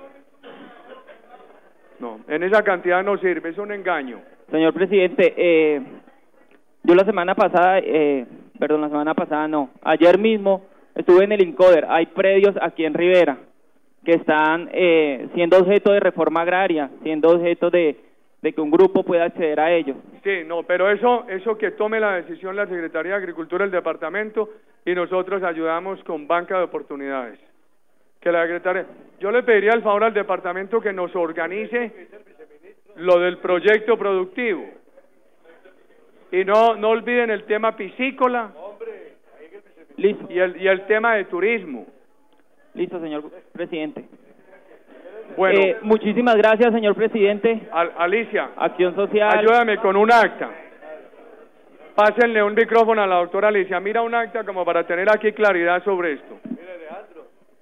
No, en esa cantidad no sirve, es un engaño. Señor presidente, eh, yo la semana pasada, eh, perdón, la semana pasada no, ayer mismo estuve en el INCODER, hay predios aquí en Rivera que están eh, siendo objeto de reforma agraria, siendo objeto de, de que un grupo pueda acceder a ellos. Sí, no, pero eso, eso que tome la decisión la Secretaría de Agricultura del departamento y nosotros ayudamos con banca de oportunidades. Que la secretaria, yo le pediría el favor al departamento que nos organice lo del proyecto productivo y no no olviden el tema piscícola Listo. y el y el tema de turismo. Listo, señor presidente. Bueno, eh, muchísimas gracias, señor presidente. Al, Alicia, Acción Social. Ayúdame con un acta. Pásenle un micrófono a la doctora Alicia. Mira un acta como para tener aquí claridad sobre esto.